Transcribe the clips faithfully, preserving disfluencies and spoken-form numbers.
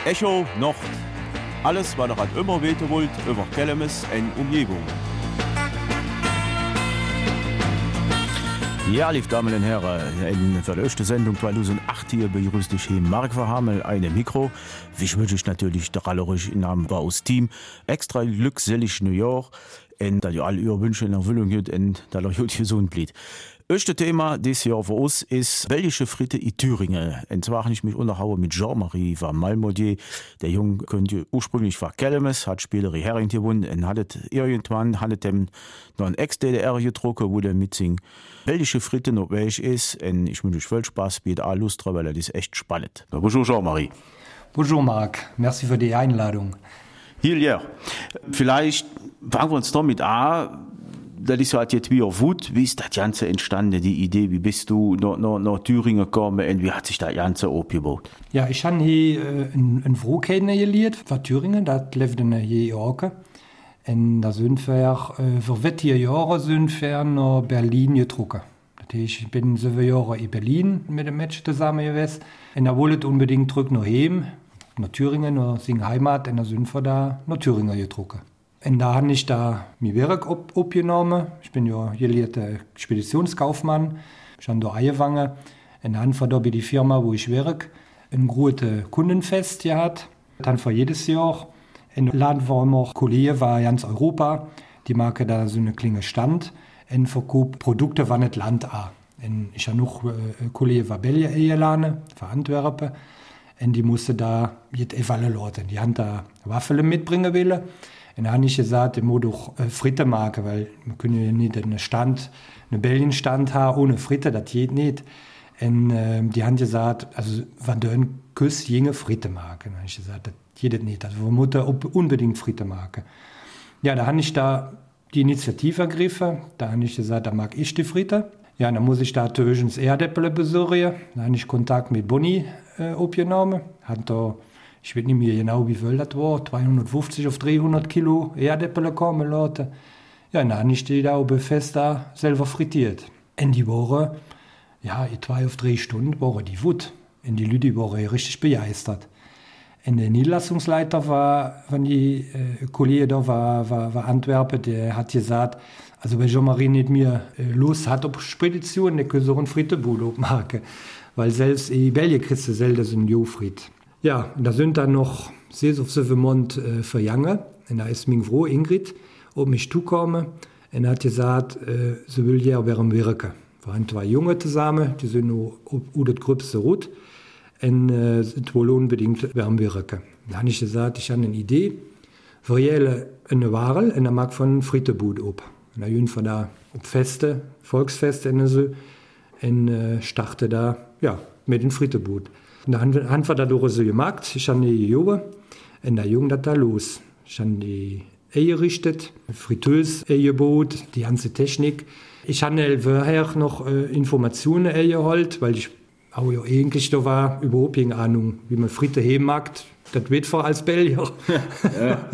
Echo Nord. Alles, was ihr halt immer weten wollt, über Kellemes und Umgebung. Ja, liebe Damen und Herren, in der ersten Sendung zweitausendacht hier begrüßt ich hier Marc Verhamel, eine Mikro. Ich wünsche ich natürlich der allerisch in einem aus Team extra glückselig New York und da ihr alle ihre Wünsche in Erfüllung geht und da euch heute gesund bleibt. Erste Thema dieses Jahr für uns ist belgische Fritte in Thüringen. Und zwar habe ich mich unterhauen mit Jean-Marie van Malmodier. Der Junge könnte ursprünglich von Kellemes, hat Spielerin Hering gewonnen und hat irgendwann hat dem noch ein Ex-D D R getrunken, wo der mit sing belgische Fritte noch welch ist. Und ich wünsche euch viel Spaß, bietet auch Lust drauf, weil das ist echt spannend. Bonjour Jean-Marie. Bonjour Marc, merci für die Einladung. Hier, ja. Vielleicht fangen wir uns damit an. Das ist halt jetzt wie auf Wut. Wie ist das Ganze entstanden, die Idee? Wie bist du nach, nach, nach Thüringen gekommen und wie hat sich das Ganze aufgebaut? Ja, ich habe hier äh, ein Vrouw kennengelernt von Thüringen. Das lebt in hier Orke. Und da sind wir äh, für vier Jahre sind wir nach Berlin getrokken. Das heißt, ich bin sieben Jahre in Berlin mit dem Match zusammen gewesen. Und da wollte ich unbedingt zurück nach Heim, nach Thüringen, nach seine Heimat. Und da sind wir da nach Thüringen getrokken. Und da habe ich da mein Werk aufgenommen. Ich bin ja gelernter Speditionskaufmann. Ich habe da angefangen. Und dann haben wir da bei der Firma, wo ich werke, ein großes Kundenfest gehabt. Dann für jedes Jahr. Und laden wir immer Kollegen von ganz Europa. Die machen da so eine kleine Stand und verkaufen Produkte von das Land an. Und ich habe noch äh, Kollegen von Belgien eingeladen, von Antwerpen. Und die mussten da jetzt evaluieren. Die haben da Waffeln mitbringen wollen. Und dann habe ich gesagt, ich muss doch äh, Fritte machen, weil wir können ja nicht einen Stand, einen Belgien-Stand haben ohne Fritte, das geht nicht. Und äh, die haben gesagt, also wenn du einen Kuss jinge Fritte machen. Dann habe ich gesagt, das geht nicht. Also wir müssen unbedingt Fritte machen. Ja, da habe ich da die Initiative ergriffen. Da habe ich gesagt, da mag ich die Fritte. Ja, dann muss ich da höchstens Erdäpfel besorgen. Da habe ich Kontakt mit Bonnie äh, aufgenommen. Hat da Ich weiß nicht mehr genau, wie viel das war, zweihundertfünfzig auf dreihundert Kilo Erdäpfel kommen lassen. Ja, und dann habe ich die da auf Fest da selber frittiert. Und die waren, ja, in zwei auf drei Stunden waren die wut. Und die Leute waren richtig begeistert. Und der Niederlassungsleiter war, von die äh, Kollege da war, war, war Antwerpen, der hat gesagt, also wenn Jean-Marie nicht mehr äh, Lust hat auf Spedition, dann können sie auch ein Frittenbude machen. Weil selbst in Belgien kriegst du selten so einen Jofrit. Ja, und da sind dann noch sechs auf sieben Monate äh, vergangen. Und da ist meine Frau Ingrid auf mich zugekommen und hat gesagt, äh, sie will ja während wirken. Wir waren zwei Junge zusammen, die sind nur auf das gröbste Rot und äh, sind wohl unbedingt während wirken. Da habe ich gesagt, ich habe eine Idee, für jede eine Ware und dann mag von Frittenbude ab. Und da gehen wir da auf Feste, Volksfeste und so und äh, starten da ja, mit den Frittenbude. Und dann haben wir das so gemacht. Ich habe die Jungen und der Junge das da los. Ich habe die Eier gerichtet, Fritteuse, Eierboot, die ganze Technik. Ich habe vorher noch äh, Informationen geholt, weil ich auch ja eigentlich da war, überhaupt keine Ahnung, wie man Fritte heben mag. Das wird vor als Belgier. Ja.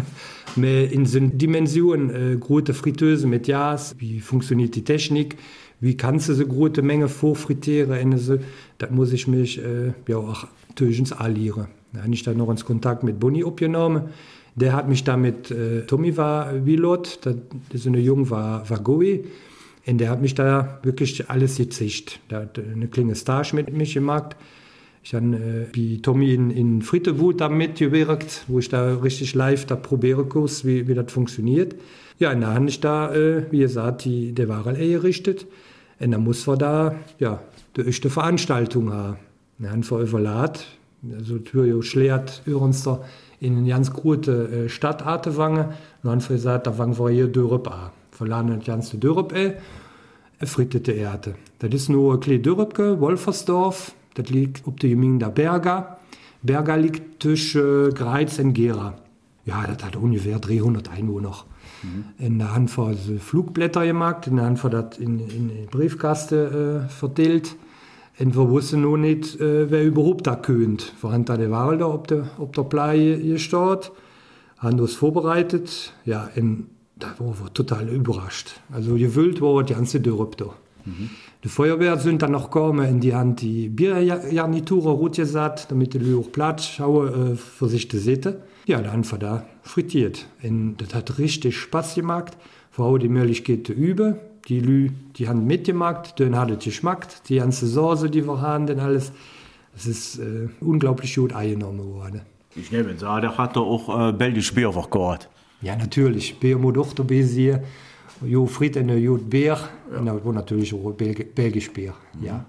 In so Dimensionen, äh, große Fritteuse mit Gas, wie funktioniert die Technik, wie kannst du so große Menge vorfrittieren, so, das muss ich mich äh, ja auch natürlich anlernen. Da habe ich dann noch ins Kontakt mit Bonnie aufgenommen. Der hat mich da mit äh, Tommy war Wilot, das ist eine Junge war, war Goi, und der hat mich da wirklich alles gezeigt. Der hat eine kleine Stage mit mich gemacht. Ich habe äh, wie Tommy in, in Frittenbude da mitgewirkt, wo ich da richtig live da probieren konnte, wie, wie das funktioniert. Ja, und da habe ich da, äh, wie gesagt, die, der Ware eingerichtet. Und dann muss wir da, ja, die erste Veranstaltung haben. Dann haben wir überladen, also die schlägt uns da in eine ganz gute äh, Stadt anzufangen. Und dann haben wir gesagt, da fangen wir hier Dörp an. Wir laden das ganze Dörp an, frittete Erde. Das ist nur ein kleines Dörpke, Wolfersdorf. Das liegt auf der Gemeinde der Berga. Berga liegt zwischen Greiz und Gera. Ja, das hat ungefähr dreihundert Einwohner. Mhm. Und da haben wir so Flugblätter gemacht, und dann haben wir das in, in den Briefkasten äh, verteilt. Und wir wussten noch nicht, äh, wer überhaupt da könnte. Wir haben da die Ware da auf der, auf der Pleie gestartet, haben das vorbereitet. Ja, und da waren wir total überrascht. Also gewöhnt war die ganze Dörp da. Mhm. Die Feuerwehr sind dann noch gekommen, in die Hand die Biergarniture rot gesagt, damit die Lü auch Platz schaue äh, für sich zu sehen. Ja, dann war da frittiert. Und das hat richtig Spaß gemacht. Frau die Möglichkeit zu üben. Die Lü, die haben mitgemacht, dann hat es geschmeckt. Die ganze Soße, die wir haben, und alles. Es ist äh, unglaublich gut eingenommen worden. Ich nehme es an, der hat doch auch äh, belgisch Bier gehabt. Ja, natürlich. Bier muss auch dabei sein. Jo Fried und jo Bier. Ja. Und das war natürlich auch Belg belgisch Bier. Mhm. Ja.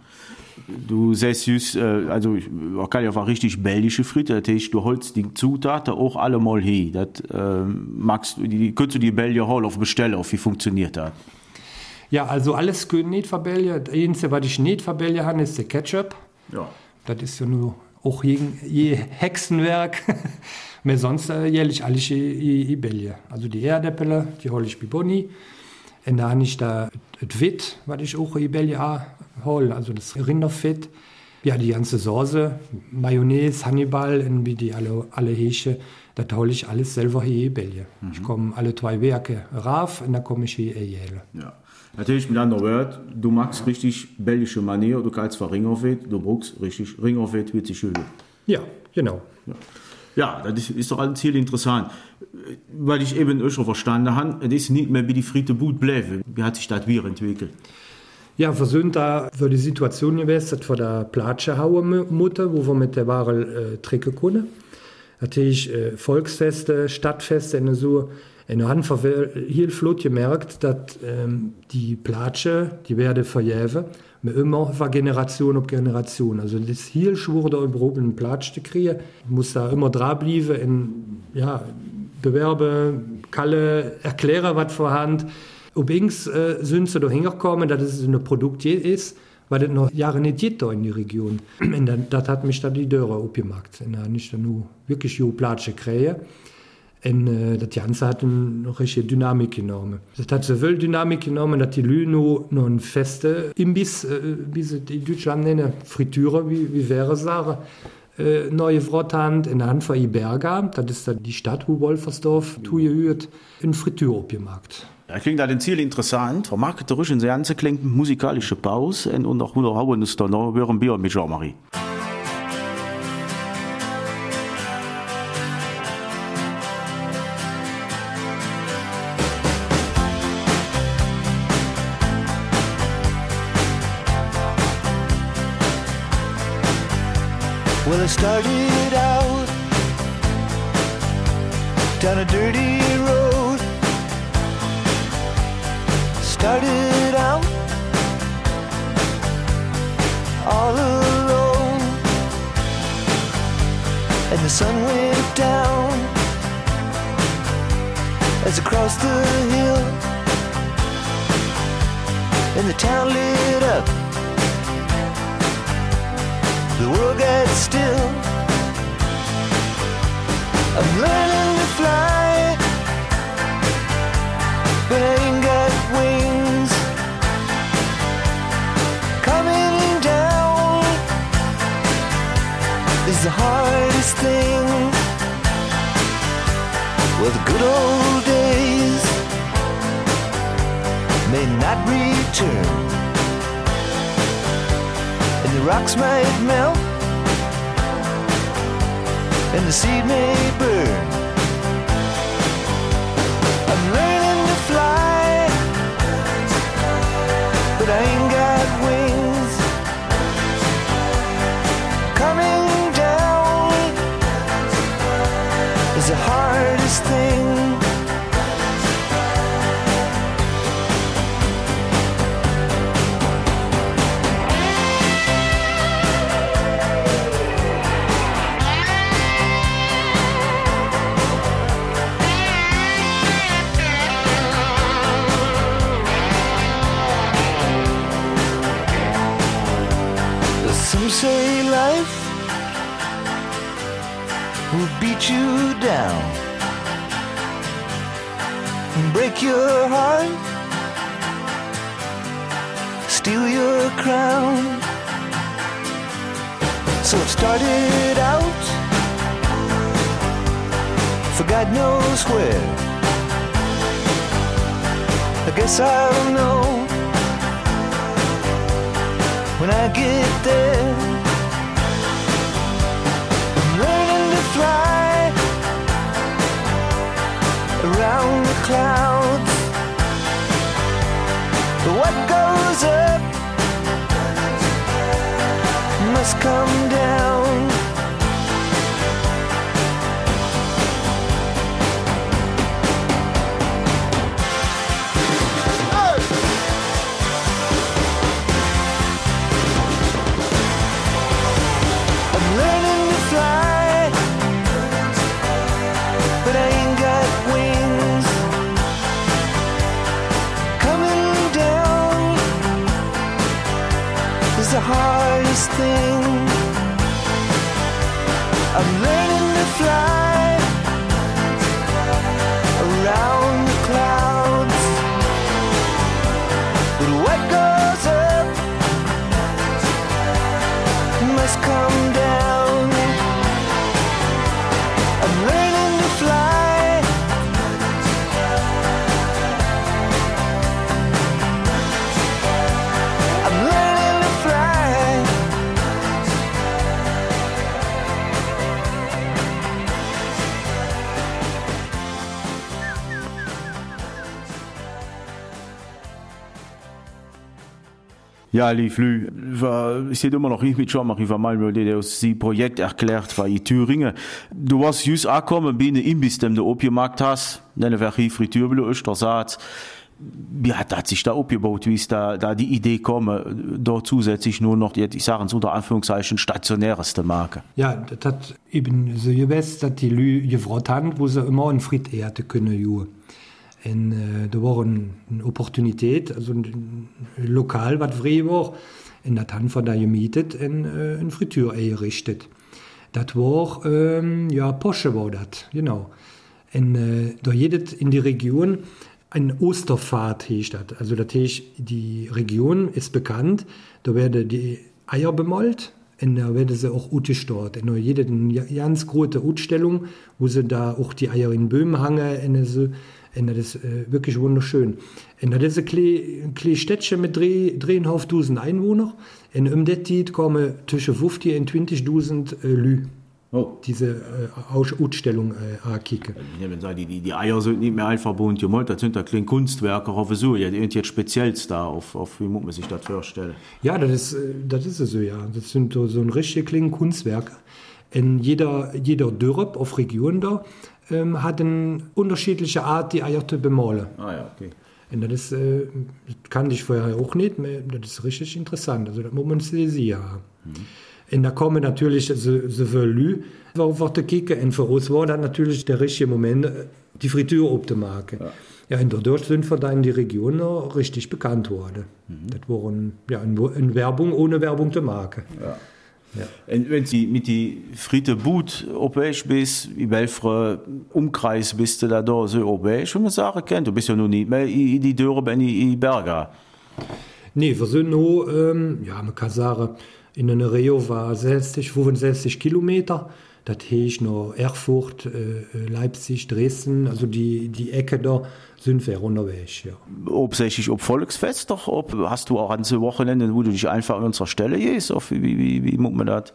Du sagst just, äh, also ich kann ja auch richtig belgische Fritte, das heißt, du holst die Zutaten auch alle mal hin. Das äh, magst du, die, kannst du die Belgier Hall auf bestellen, auf wie funktioniert das? Ja, also alles können nicht von Belgier. Das Einzige, was ich nicht von Belgier habe, ist der Ketchup. Ja. Das ist ja nur auch je, je Hexenwerk. Aber sonst äh, jährlich alles in Belgier. Also die Erdäpfel, die hole ich bei Boni. Und da habe ich da das Fett, was ich auch in Belgier hole, also das Rinderfett. Ja, die ganze Soße, Mayonnaise, Hannibal, und wie die alle, alle Häsche, das hole ich alles selber hier in Belgier. Mhm. Ich komme alle zwei Werke rauf und dann komme ich hier in Jähle. Ja. Natürlich mit anderen Worten, du magst richtig belgische Manier, du kannst zwar Ringerfett, du brauchst richtig Ringerfett, wird sich schön. Ja, genau. Ja. Ja, das ist, ist doch alles hier interessant. Weil ich eben auch schon verstanden habe, es ist nicht mehr wie die Fritte gut bleiben. Wie hat sich das wieder entwickelt? Ja, wir sind da für die Situation gewesen, dass wir da Platsche hauen mussten, wo wir mit der Ware äh, trinken können. Natürlich äh, Volksfeste, Stadtfeste und so. Und dann haben wir hier flott gemerkt, dass ähm, die Platsche, die werden verjährt, aber immer von Generation auf Generation. Also das hier schwur da überhaupt einen Platsch zu kriegen. Ich muss da immer dranbleiben und ja, bewerben, Kalle, erklären, was vorhanden. Übrigens äh, sind sie da hingekommen, dass es ein Produkt ist, weil das noch Jahre nicht gibt da in die Region. Und dann, das hat mich dann die Dörrer aufgemacht. Und dann habe ich dann nur wirklich die Platsche gekriegt. Und äh, das Ganze hat eine richtige Dynamik genommen. Das hat so viel Dynamik genommen, dass die Leute noch, noch ein feste Imbiss, äh, wie sie in Deutschland nennen, Fritüre, wie, wie wäre es sagen, äh, neue Frott haben, in der Hand von Iberga, das ist dann die Stadt, wo Wolfersdorf zugehört, in Fritüre aufgemacht. Ja, klingt da den Ziel interessant. Vermarkterisch in sehr ganze klingt musikalische Pause und auch hundert Hauen ist da noch ein Bier mit Jean-Marie. Well, I started out down a dirty road. Started out all alone, and the sun went down as I crossed the hill, and the town lit up. The world got still. I'm learning to fly, but I ain't got wings. Coming down is the hardest thing. Well, the good old days may not return, and the rocks might melt, and the seed may burn. I'm learning to fly, but I ain't got wings. Coming down is the hardest thing. Some say life will beat you down and break your heart, steal your crown. So it started out for God knows where. I guess I'll know when I get there. I'm learning to fly around the clouds. But what goes up must come down. I'm learning to fly, but I ain't got wings. Coming down is the hardest thing. I'm learning to fly around the clouds, but what goes up must come down. I'm learning to fly. I'm learning to fly. Ja, lief Lü, ich sehe immer noch nicht mit Jean-Marie Vermal, der das Projekt erklärt war in Thüringen. Du warst just angekommen, bei einem Imbiss, den du abgemacht hast, eine Verrie Fritürbele, Östersatz. Wie hat das sich da abgebaut? Wie ist da, da die Idee gekommen, da zusätzlich nur noch, ich sage es unter Anführungszeichen, stationäreste Marke? Ja, das hat eben so gewesen, dass die Lü gefragt haben, wo sie immer einen Fried ehrte können. Ju. Und äh, da war eine ein Opportunität, also ein, ein Lokal, was frei war, und das haben wir da gemietet und äh, eine Fritür eingerichtet. Das war, ähm, ja, Porsche war das, genau. Und äh, da jedes in die Region ein Osterfahrt heißt das. Also das heißt, die Region ist bekannt, da werden die Eier bemalt und da werden sie auch ausgestellt. Und da jede eine ganz große Ausstellung, wo sie da auch die Eier in Böhmen hängen und so. Und das ist äh, wirklich wunderschön. Und das ist ein kleines Städtchen mit dreieinhalbtausend Einwohnern. Und um das Zeit kommen zwischen fünfzig und zwanzigtausend äh, Leute. Oh. Diese äh, Ausstellung äh, ankicken. Die, die, die Eier sind nicht mehr einfach bunt gemalt, das sind da kleine Kunstwerke auf so. Ja, jetzt Spezielles da, auf, auf wie muss man sich das vorstellen? Ja, das ist, das ist so, ja. Das sind so, so ein richtig kleine Kunstwerke. Und jeder, jeder Dorf auf Region da ähm, hat eine unterschiedliche Art, die Eier zu bemalen. Ah ja, okay. Und das, ist, äh, das kannte ich vorher auch nicht, das ist richtig interessant. Also das muss man sehen. Ja. Mhm. Und da kommen natürlich so, so viele Leute, auf die kicken. Und für uns war das natürlich der richtige Moment, die Fritüre aufzumachen. Ja. Ja, und dadurch sind wir da in die Region noch richtig bekannt worden. Mhm. Das war ein, ja, eine Werbung ohne Werbung zu machen. Ja. Ja. Und wenn Sie mit die Fritte Boot obeich bist, in welchem Umkreis bist du da, da so obeich, wenn man sagen kann? Du bist ja noch nicht mehr in die Dörre, in die Berge. Nee, wir sind nur, ähm, ja, man kann sagen, in einer Region war sechzig, fünfundsechzig Kilometer. Das heißt noch Erfurt, äh, Leipzig, Dresden, also die, die Ecke da sind wir unterwegs, ja. Hauptsächlich ob Volksfest, doch, ob hast du auch an so Wochenenden, wo du dich einfach an unserer Stelle gehst, wie, wie, wie, wie macht man das?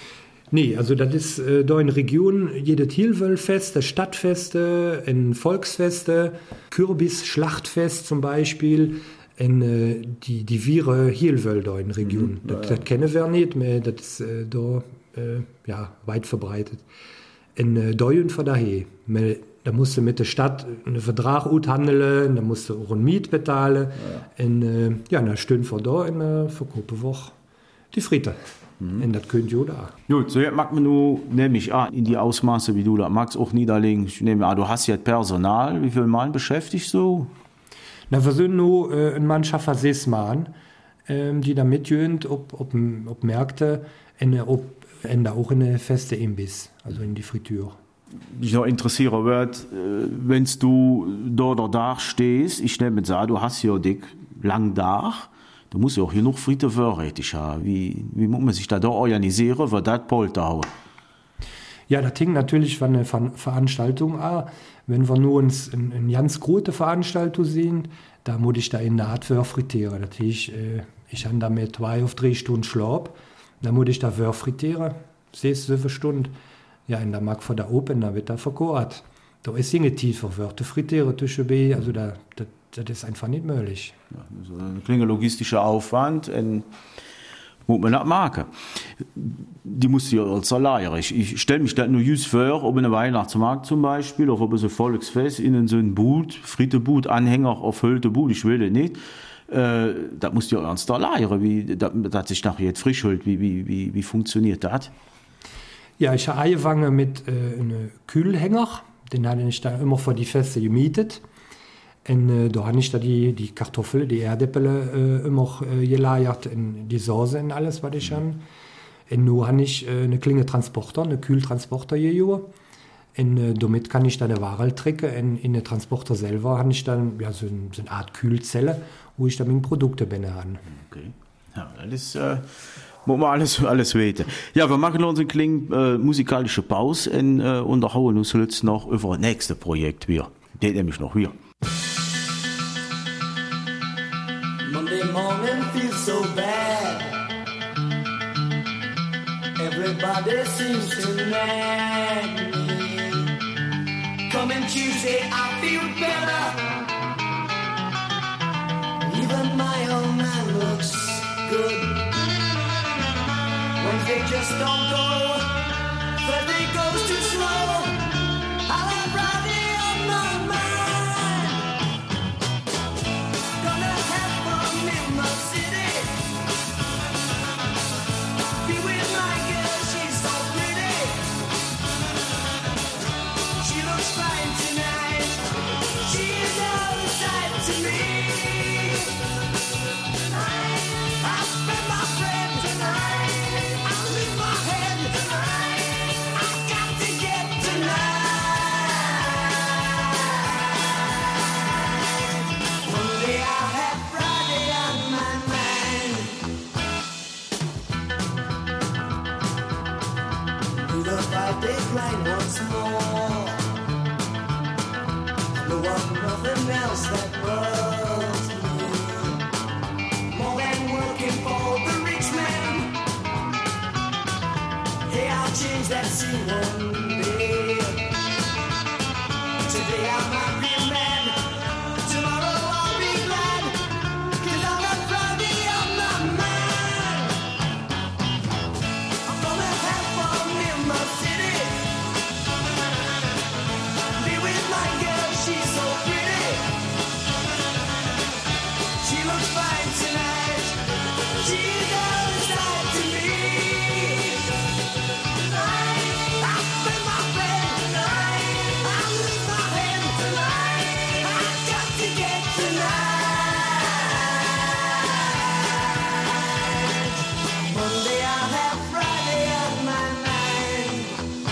Nee, also das ist äh, da in der Region jedes Hilwölfest, Stadtfeste, ein Volksfeste, Kürbis, Schlachtfest zum Beispiel, und, äh, die, die Viere Hilwöl da in der Region. Mhm, das, ja. Das kennen wir nicht mehr, das ist äh, da äh, ja, weit verbreitet. Und äh, da sind wir daher. Da musst du mit der Stadt einen Vertrag aushandeln, da musst du auch eine Miete bezahlen. Ja. Und äh, ja, dann stehen wir da und äh, verkaufen wir die Fritte. Mhm. Und das könnt ihr da. Gut, so jetzt mag man nur, nehme ich an, in die Ausmaße, wie du das magst, auch niederlegen. Ich nehme an, du hast jetzt Personal. Wie viel Mann beschäftigst du? Na, wir sind nur äh, eine Mannschaft von sechs Mann, ähm, die da mitgehen, ob, ob, ob Märkte, und ob und auch in eine feste Imbiss, also in die Fritüre. Ich noch interessiere wird, wenn du da oder da stehst, ich nehme an, du hast ja dick lang da, du musst ja auch hier noch Fritte vorrätig haben. Wie, wie muss man sich da, da organisieren, wird das Polter hauen? Ja, das hängt natürlich von der Veranstaltung an. Wenn wir nur uns eine ganz große Veranstaltung sehen, da muss ich da in der Art für frittieren. Das heißt, äh, Ich habe damit zwei auf drei Stunden Schlaf. Dann muss ich da Wörter frittieren, sechs, sieben Stunden. Ja, und dann mag von da oben, dann wird da verkocht. Da ist eine tiefer Wörter frittieren zwischen B, also da, das, das ist einfach nicht möglich. Ja, so ein kleiner logistischer Aufwand. Und muss man nicht machen. Die muss ja als Salarier. Ich, ich stelle mich das nur just vor, ob in einem Weihnachtsmarkt zum Beispiel, oder ob es ein Volksfest, innen so ein Boot, Fritteboot, Anhänger auf Höllte Boot, ich will das nicht. Äh, das muss ja ernst Salarier, wie das, das sich nachher jetzt frisch hält. Wie, wie, wie, wie funktioniert das? Ja, ich habe angefangen mit äh, einem Kühlhänger. Den hatte ich da immer für die Feste gemietet. Und äh, da habe ich da die, die Kartoffeln, die Erdäpfel äh, immer äh, gelagert, in die Soße und alles, was ich habe. Und nun habe ich äh, eine kleine Transporter, eine Kühltransporter hier. Und äh, damit kann ich dann eine Ware trecken. Und in den Transporter selber habe ich dann ja, so, ein, so eine Art Kühlzelle, wo ich dann meine Produkte bin. Okay. Ja, das ist, äh, muss man alles, alles weten. Ja, wir machen uns eine kleine äh, musikalische Pause und äh, unterhauen uns jetzt noch über das nächste Projekt. Wir. Das nämlich noch wir. Monday morning feels so bad. Everybody seems to nag me. Coming Tuesday, I feel better. Even my old man looks good. Wednesday just don't go. Thursday goes too slow. I'll have Friday on my mind. Gonna have fun in my city. Be with my girl, she's so pretty. She looks fine tonight. She is all the sight to me. Tonight, I'll spend my friend tonight. I'll lose my head tonight. I've got to get tonight. Monday I'll have Friday on my mind. Do the five-day grind once more. I know of nothing else that works me more than working for the rich man. Hey, I'll change that scene one day. Today I might be mad. Tomorrow I'll be glad. 'Cause I've got Friday on my mind. I'm gonna have fun in my city. Be with my girl, she's so pretty. She looks fine tonight. She's all the sight to me. Tonight, I'll spend my bed tonight. I'll lose my head tonight. I've got to get tonight. Monday I'll have Friday on my mind.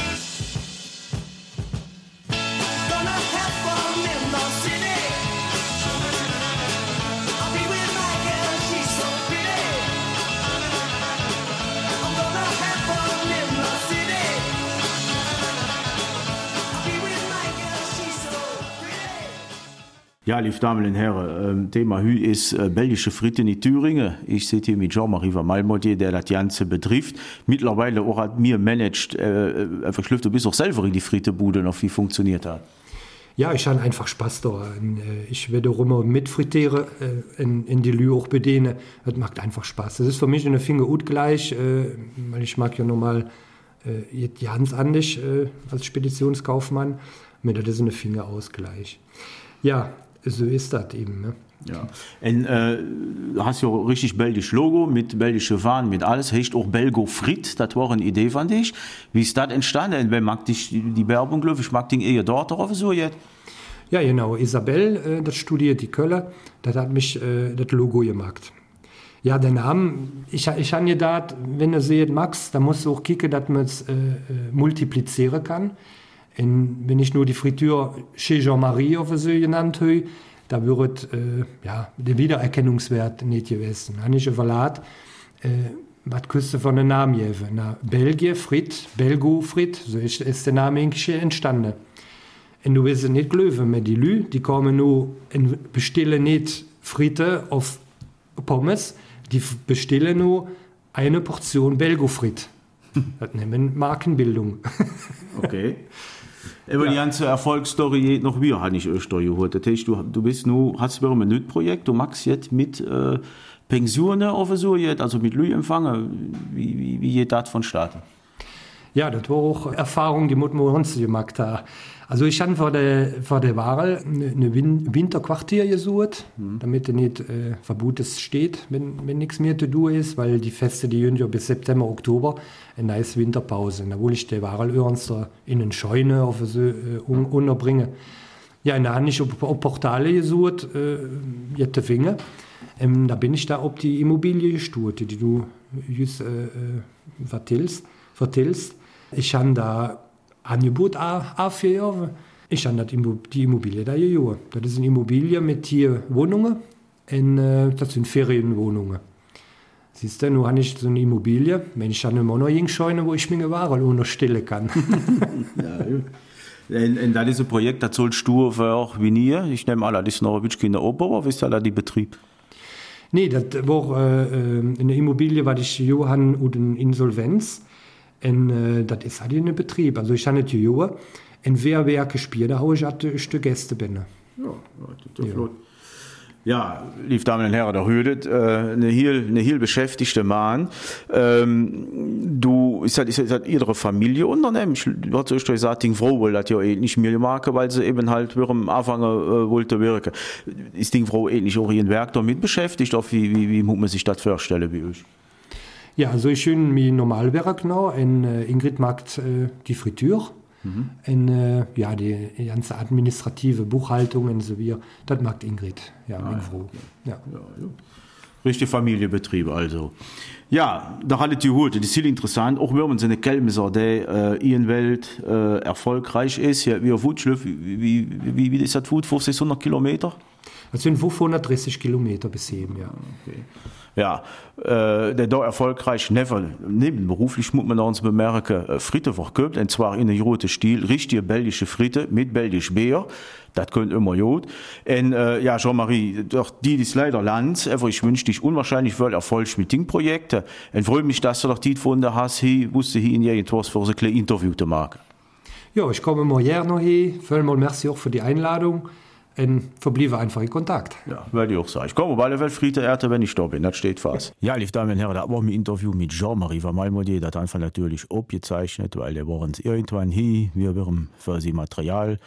Gonna have fun in my city. I'll be with my girl, she's so pretty. I'm gonna have fun in my city. I'll be with my girl, she's so pretty. Ja, liebe Damen und Herren, ähm, Thema Hü ist äh, belgische Fritten in Thüringen. Ich sitze hier mit Jean-Marie Malmodier, der das Ganze betrifft. Mittlerweile auch hat mir managt, äh, einfach schlüpft du bist auch selber in die Frittebude noch. Wie funktioniert das? Ja, ich habe einfach Spaß da. Und, äh, ich werde auch immer mitfrittieren, äh, in, in die Lü auch bedienen. Das macht einfach Spaß. Das ist für mich eine Finger gut gleich, äh, weil ich mag ja normal äh, ganz anders äh, als Speditionskaufmann. Mir das ist eine Finger Ausgleich. Ja, so ist das eben. Ne? Ja. Und, äh, du hast ja richtig belgisch Logo mit belgische Waren, mit alles. Heißt auch Belgo Frit, das war eine Idee von dich. Wie ist das entstanden? Und wer mag dich die Werbung, glaube ich, mag dich eher dort oder so jetzt? Ja, genau. Isabel, äh, das studiert die Kölner, das hat mich äh, das Logo gemacht. Ja, der Name, ich, ich habe gedacht, wenn du seht, Max, dann musst du auch kicken, dass man es äh, äh, multiplizieren kann. Und wenn ich nur die Fritür chez Jean-Marie oder so genannt habe, da wird äh, ja, der Wiedererkennungswert nicht gewesen. Da habe ich überlegt, äh, was kostet von den Namen geben? Na, Belgien, Frit, Belgo, Frit, so ist, ist der Name eigentlich entstanden. Und du wirst nicht glauben, aber die Leute, die kommen nur und bestellen nicht Fritte auf Pommes, die bestellen nur eine Portion Belgofrit. Das nennen Markenbildung. Okay. Über ja. Die ganze Erfolgsstory noch wir habe ich öfter gehört. Das heißt, du, du bist nur, hast du ein Minute-Projekt, du machst jetzt mit äh, Pensionen auf so jetzt, also mit Lü empfangen. Wie, wie, wie geht das vonstatten? Ja, das war auch Erfahrung, die wir uns gemacht haben. Also ich habe vor der, vor der Wahl eine Winterquartier gesucht, mhm. damit er nicht äh, verbotes steht, wenn, wenn nichts mehr zu tun ist, weil die Feste, die gehen ja bis September, Oktober, eine nice Winterpause. Da will ich die Wahl in eine Scheune auf so, äh, un, unterbringen. Ja, und da habe ich auf, auf Portale gesucht, äh, jetzt Finger. Ähm, da bin ich da auf die Immobilie gestoßen, die du just äh, äh, vertellst, vertellst. Ich habe da Angebot a vier Jahre. Ich habe die Immobilie da gejohen. Das ist eine Immobilie mit vier Wohnungen und äh, das sind Ferienwohnungen. Siehst du, nun habe ich so eine Immobilie. Ich habe immer noch eine Scheune, wo ich meine Ware unterstellen kann. Ja, und, und das ist ein Projekt, das sollst du auch wie nie. Ich nehme an, das ist noch ein bisschen Ober, aber wie ist da die Betrieb? Nee, das war äh, eine Immobilie, weil ich Johann und eine Insolvenz. Und äh, das ist halt ein Betrieb. Also ich habe nicht Jahre ein Wehrwerk gespielt, da habe ich halt ein Stück Gäste bin. Ja, das ist ja flott. Ja, liebe Damen und Herren, da hört äh, eine hier eine hier beschäftigte Mann. Ähm, du ist halt, ist halt ihre Familie Unternehmen. Ich hatte euch gesagt, die Frau wollte das ja eh nicht mehr machen, weil sie eben halt am Anfang äh, wollte wirken. Ist die Frau eh nicht auch ihren Werk damit beschäftigt? Oder wie, wie, wie muss man sich das vorstellen wie euch? Ja, also ich bin mein Normalwerk noch. Und, äh, Ingrid macht äh, die Fritür. Mhm. Und, äh, ja, die ganze administrative Buchhaltung und so wie das macht Ingrid. Ja, ah, bin froh. Okay. Ja. Ja, ja. Richtig Familienbetrieb also. Ja, da hat die Hut, das ist sehr interessant. Auch wenn man so eine Kelmser, der äh, in Welt äh, erfolgreich ist, ja, wie auf Wutschlöff, wie, wie, wie, wie ist das Wut, fünfhundert Kilometer? Das sind fünfhundertdreißig Kilometer bis eben, ja. Okay. Ja, äh, der da erfolgreich never, nebenberuflich muss man uns bemerken, äh, Fritte verkauft, und zwar in einem roten Stil, richtige belgische Fritte mit belgisch Bier. Das könnte immer gut. Und äh, ja, Jean-Marie, doch die ist leider Land, aber ich wünsche dich unwahrscheinlich viel Erfolg mit den Projekten. Und freue mich, dass du doch die gefunden hast, hier wusste hier in irgendwas für so ein kleines Interview zu machen. Ja, ich komme mal hier noch hier. Vielen Dank merci auch für die Einladung. Und verbliebe einfach in Kontakt. Ja, werde ich auch sagen. Ich komme bei der Weltfriede Erde, wenn ich da bin. Das steht fast. Ja, liebe Damen und Herren, da war ein Interview mit Jean-Marie Vermalmodier. Das einfach natürlich abgezeichnet, weil der war uns irgendwann hier. Wir werden für sie Material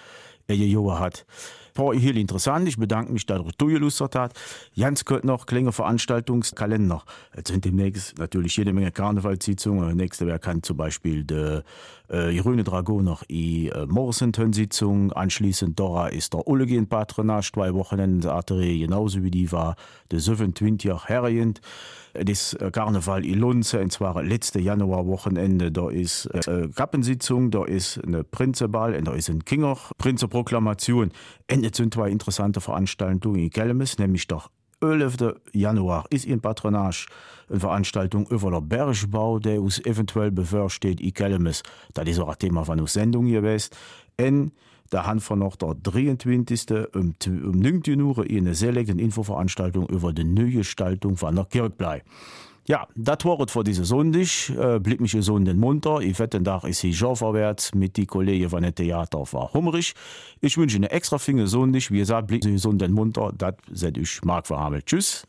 er hat. War hier interessant. Ich bedanke mich, dass er durchgelustert hat. Ganz kurz noch kleine Veranstaltungskalender. Es sind demnächst natürlich jede Menge Karnevalssitzungen. Nächste Woche kann zum Beispiel der äh, Grüne Dragon noch die äh, Morsenton-Sitzung. Anschließend Dora ist der Olegien-Patronage. Zwei Wochenenden Arterie, genauso wie die war der siebenundzwanzigsten Herrjent. Das Karneval in Lunze, und zwar letzte Januarwochenende, da ist äh, Kappensitzung, da ist eine Prinzeball, und da ist ein Kinger Prinzeproklamation. Und es sind zwei interessante Veranstaltungen in Kelmis, nämlich der elften Januar ist in Patronage eine Veranstaltung über den Bergbau, der uns eventuell bevorsteht in Kelmis. Das ist auch ein Thema von unserer Sendung gewesen. Und da haben wir noch der dreiundzwanzigsten um, um neunzehn Uhr eine selekte Infoveranstaltung über die Neugestaltung von der Kirchblei. Ja, das war es für diese Sonntag. Äh, blieb mich gesund und munter. Ich wette, da ist sie schon vorwärts mit den Kollegen von dem Theater war Hummerich. Ich wünsche Ihnen extra viele Sonntag. Wie gesagt, blieb sie gesund und munter. Das seid ich Marc Verhamel. Tschüss.